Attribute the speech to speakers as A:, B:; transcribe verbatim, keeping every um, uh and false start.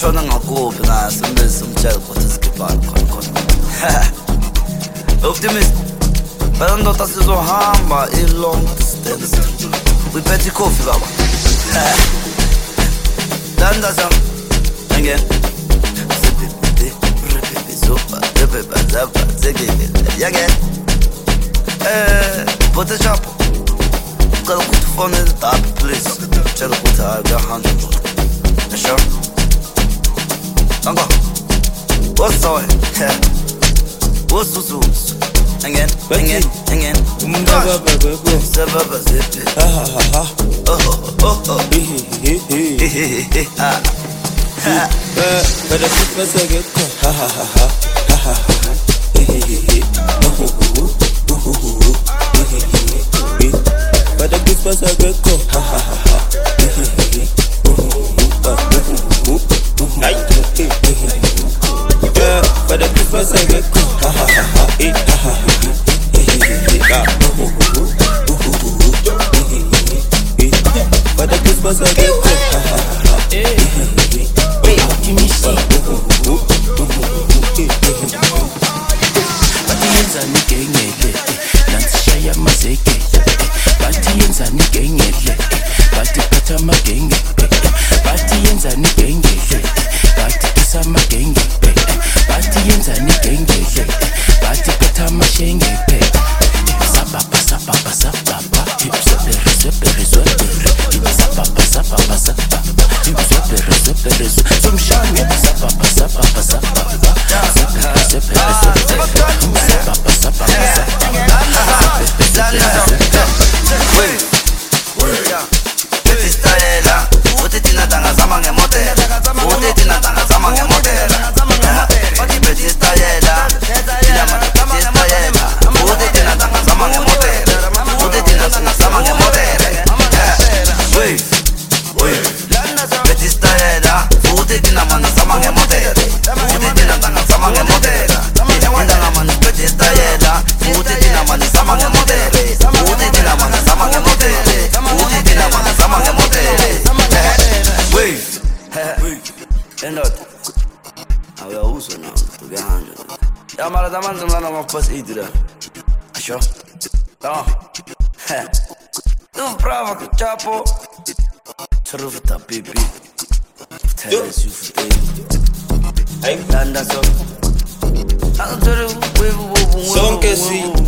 A: utshona ngakuphi ngasembizi umtshela ukuthi sikibhani khona khona. Optimist, phela ndoda sizohamba i-long distance. Uyiphethe ikhofi baba. Danda sam, again. Again. Eh, put a chop. Gotta put the phone in the top, please. Tell the put a hundred dollars. Sure. Don't go. What's the way? What's the sauce? Again, again, again. Ha ha ha ha. Oh oh oh. He he he he. Ha. But the people say get ha ha ha ha ha ha. He he he. Oh oh oh oh oh. He he he. But the people say get ha ha ha ha. He he he. Oh oh oh oh. Ay. But the people say get ha ha ha ha. He ha ha. He he he. Oh oh oh oh. But the people say get ha ha ha.
B: Batiyenza nigengele nansishaya mazeke batiyenza nigengele batiphatha amagenge batiyenza nigengele batiphatha amagenge batiyenza nigengele batiphatha amashenge sababa sababa sababa tipsepere sepere sepere sababa sababa sababa tipsepere sepere somshange sababa sababa sababa sepere sepere
A: Pas iedere Asho Da Tu brava che chapo Trufta pipi Tell su fute Ay Landa so Son que si